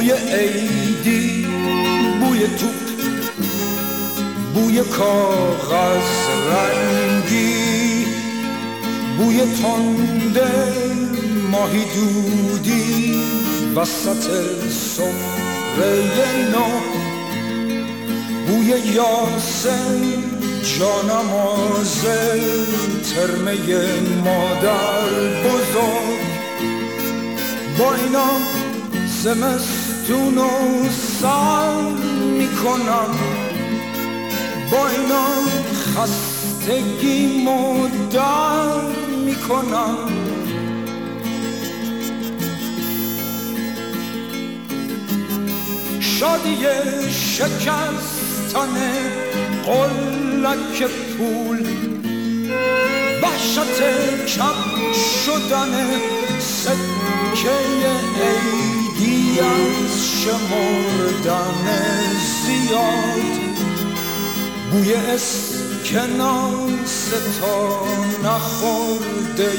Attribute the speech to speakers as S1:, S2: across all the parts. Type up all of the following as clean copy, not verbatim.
S1: بوی عیدی، بوی توپ، بوی کاغذ رنگی، بوی تنده ماهی دودی وسط سفره نو، بوی یاسم جانماز ترمه مادر بزرگ. با اینا زمستون و سر میکنم، با اینا خستگی مدر میکنم. شادی شکستن قلک پول، وحشت کم شدن سکه عیدی از شمردن زیاد، بوی اسکناس تا نخورده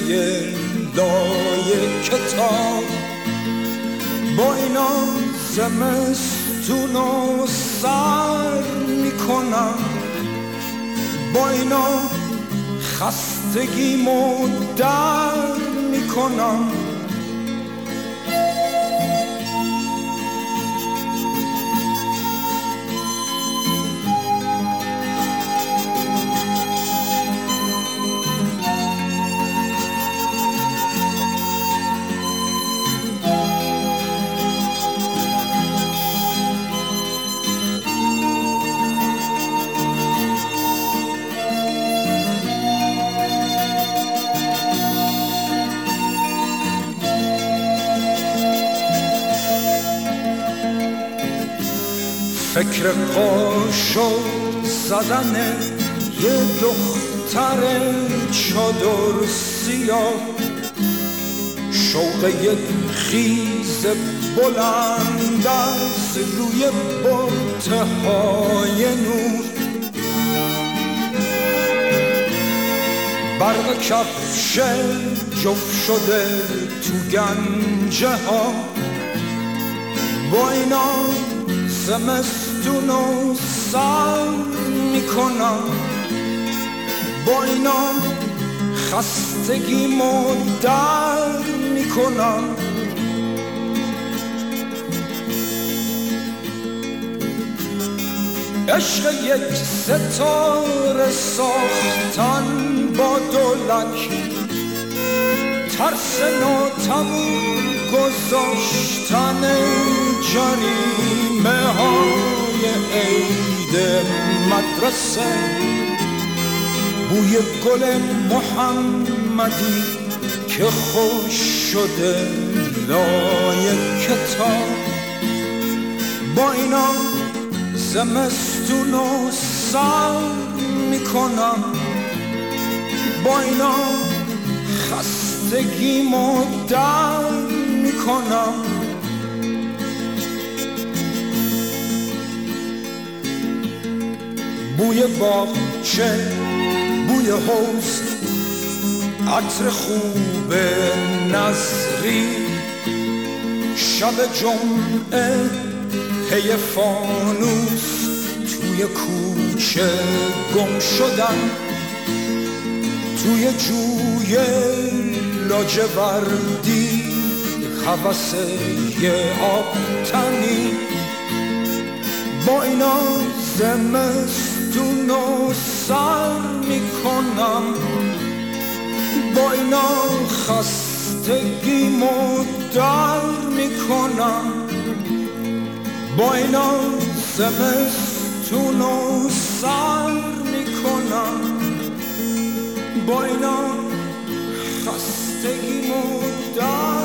S1: لای کتاب. با اینا زمستون و سر میکنم، با اینا خستگی مدر میکنم. فکر قاشق زدن یه دختر چادر سیاه، شوق یک خیز بلند از روی برتهای نور، برق کفش جفت شده تو گنجه ها. با اینا زمستون و سر میکنم، با اینا خستگی مدر میکنم. عشق یک ستاره ساختن با دولک، ترس ناتموم گذاشتن جریمه های عید مدرسه، بوی گل محمدی که خوش شده لای کتاب. با اینا زمستون و سر میکنم، با اینا خستگی مدر میکنم. بوی باغچه، بوی حوض، عطر خوب نظری، شب جمعه پی فانوس توی کوچه گم شدن، توی جوی لاجوردی هوس یه آبتنی. با اینا زمستون و سر میکنم، با اینا خستگی مدر میکنم، با اینا زمستون و سر میکنم، با اینا خستگی مدر